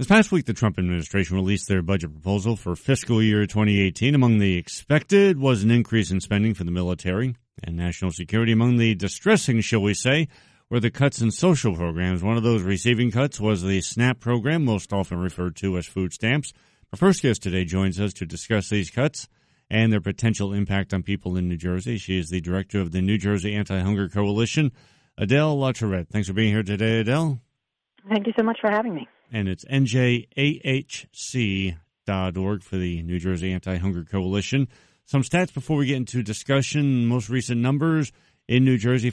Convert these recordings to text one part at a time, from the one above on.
This past week, the Trump administration released their budget proposal for fiscal year 2018. Among the expected was an increase in spending for the military and national security. Among the distressing, shall we say, were the cuts in social programs. One of those receiving cuts was the SNAP program, most often referred to as food stamps. Our first guest today joins us to discuss these cuts and their potential impact on people in New Jersey. She is the director of the New Jersey Anti-Hunger Coalition, Adele LaTourette. Thanks for being here today, Adele. Thank you so much for having me. And it's njahc.org for the New Jersey Anti-Hunger Coalition. Some stats before we get into discussion. Most recent numbers in New Jersey,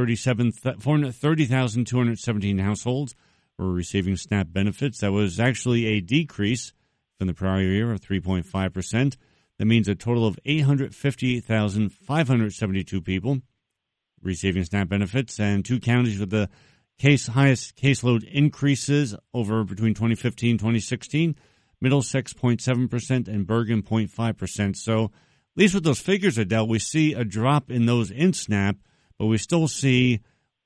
430,217 households were receiving SNAP benefits. That was actually a decrease from the prior year of 3.5%. That means a total of 858,572 people receiving SNAP benefits, and two counties with the highest caseload increases over between 2015 and 2016, Middlesex 0.7% and Bergen 0.5%. So at least with those figures, Adele, we see a drop in those in SNAP, but we still see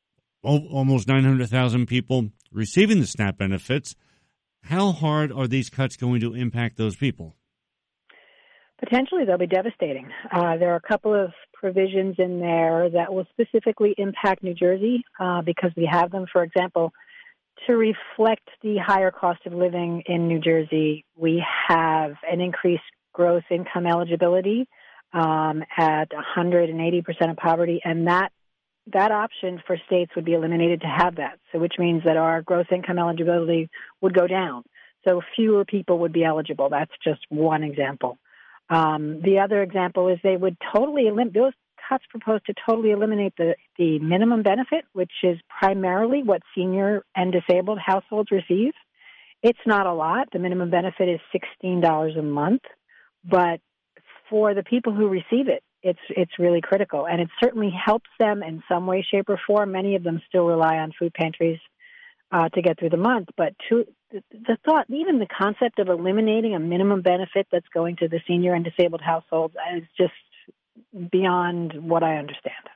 almost 900,000 people receiving the SNAP benefits. How hard are these cuts going to impact those people? Potentially, they'll be devastating. There are a couple of provisions in there that will specifically impact New Jersey because we have them. For example, to reflect the higher cost of living in New Jersey, we have an increased gross income eligibility at 180% of poverty, and that option for states would be eliminated to have that, so which means that our gross income eligibility would go down. So fewer people would be eligible. That's just one example. The other example is they would totally eliminate, those cuts proposed to totally eliminate the minimum benefit, which is primarily what senior and disabled households receive. It's not a lot. The minimum benefit is $16 a month, but for the people who receive it, it's really critical, and it certainly helps them in some way, shape, or form. Many of them still rely on food pantries to get through the month, but the thought, even the concept of eliminating a minimum benefit that's going to the senior and disabled households is just beyond what I understand.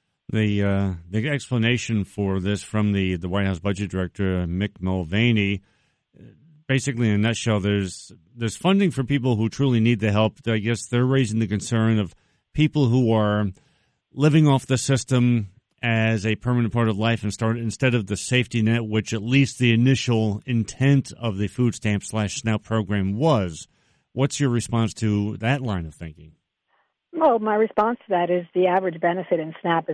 The explanation for this from the White House Budget Director, Mick Mulvaney, basically in a nutshell, there's funding for people who truly need the help. I guess they're raising the concern of people who are living off the system as a permanent part of life instead of the safety net, which at least the initial intent of the food stamp / SNAP program was. What's your response to that line of thinking? Well, my response to that is the average benefit in SNAP is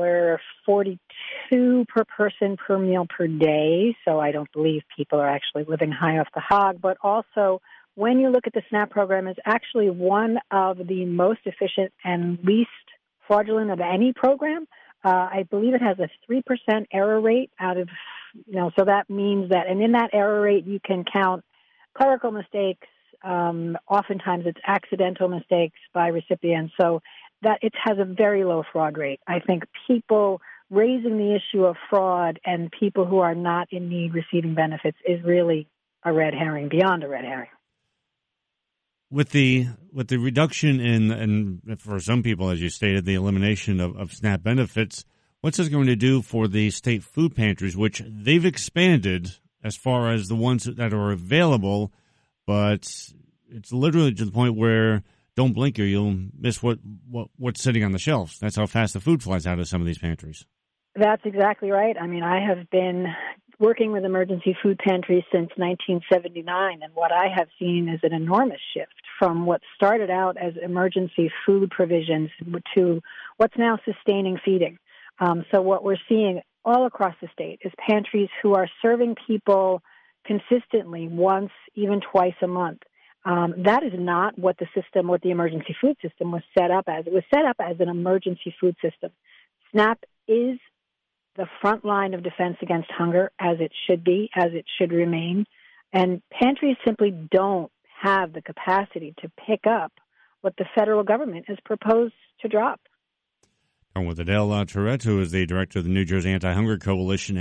$1.42 per person per meal per day, so I don't believe people are actually living high off the hog. But also, when you look at the SNAP program, it's actually one of the most efficient and least fraudulent of any program. I believe it has a 3% error rate out of, so that means that, and in that error rate, you can count clerical mistakes. Oftentimes it's accidental mistakes by recipients. So that it has a very low fraud rate. I think people raising the issue of fraud and people who are not in need receiving benefits is really a red herring, beyond a red herring. With the reduction in for some people, as you stated, the elimination of SNAP benefits, what's this going to do for the state food pantries, which they've expanded as far as the ones that are available, but it's literally to the point where don't blink or you'll miss what's sitting on the shelves. That's how fast the food flies out of some of these pantries. That's exactly right. I mean, I have been working with emergency food pantries since 1979, and what I have seen is an enormous shift from what started out as emergency food provisions to what's now sustaining feeding. So what we're seeing all across the state is pantries who are serving people consistently once, even twice a month. That is not what the emergency food system was set up as. It was set up as an emergency food system. SNAP is the front line of defense against hunger, as it should be, as it should remain. And pantries simply don't have the capacity to pick up what the federal government has proposed to drop. And with Adele LaTourette, who is the director of the New Jersey Anti-Hunger Coalition,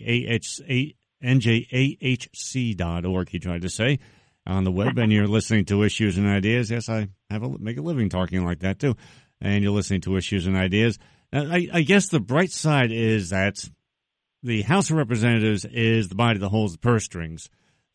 njahc.org, he tried to say, on the web, and you're listening to Issues and Ideas. Yes, I make a living talking like that, too. And you're listening to Issues and Ideas. I guess the bright side is that the House of Representatives is the body that holds the purse strings.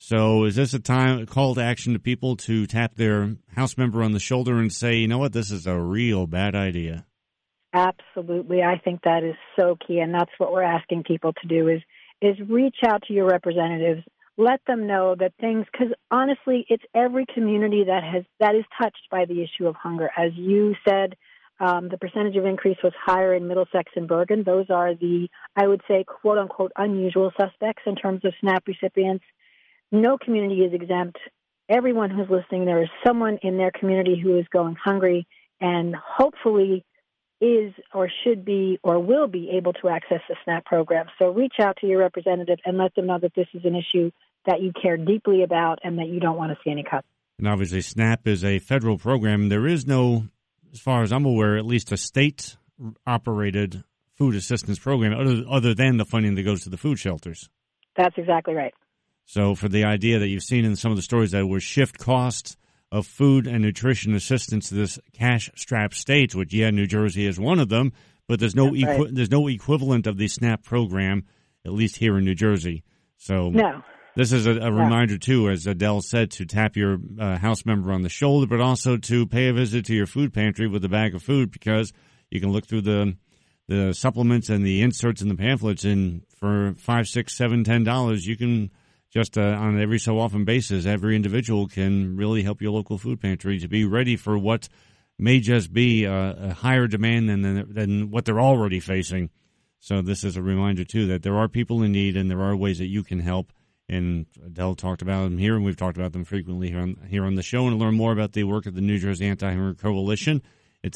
So is this a call to action to people to tap their House member on the shoulder and say, you know what, this is a real bad idea? Absolutely. I think that is so key, and that's what we're asking people to do is reach out to your representatives. Let them know that things, because honestly, it's every community that is touched by the issue of hunger. As you said, the percentage of increase was higher in Middlesex and Bergen. Those are the, I would say, quote unquote, unusual suspects in terms of SNAP recipients. No community is exempt. Everyone who's listening, there is someone in their community who is going hungry and hopefully is or should be or will be able to access the SNAP program. So reach out to your representative and let them know that this is an issue that you care deeply about and that you don't want to see any cuts. And obviously SNAP is a federal program. There is no, as far as I'm aware, at least a state-operated food assistance program other than the funding that goes to the food shelters. That's exactly right. So for the idea that you've seen in some of the stories that would shift costs of food and nutrition assistance to this cash-strapped states, which, New Jersey is one of them, but there's no there's no equivalent of the SNAP program, at least here in New Jersey. So no. This is a reminder, too, as Adele said, to tap your House member on the shoulder, but also to pay a visit to your food pantry with a bag of food, because you can look through the supplements and the inserts in the pamphlets, and for $5, $6, $7, $10, you can just on an every so often basis, every individual can really help your local food pantry to be ready for what may just be a higher demand than what they're already facing. So this is a reminder, too, that there are people in need and there are ways that you can help. And Adele talked about them here, and we've talked about them frequently here on the show. And to learn more about the work of the New Jersey Anti-Hunger Coalition, it's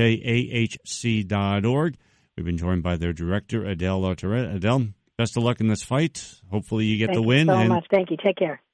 njahc.org. We've been joined by their director, Adele Tourette. Adele, best of luck in this fight. Hopefully you get the win. Thank you so much. Thank you. Take care.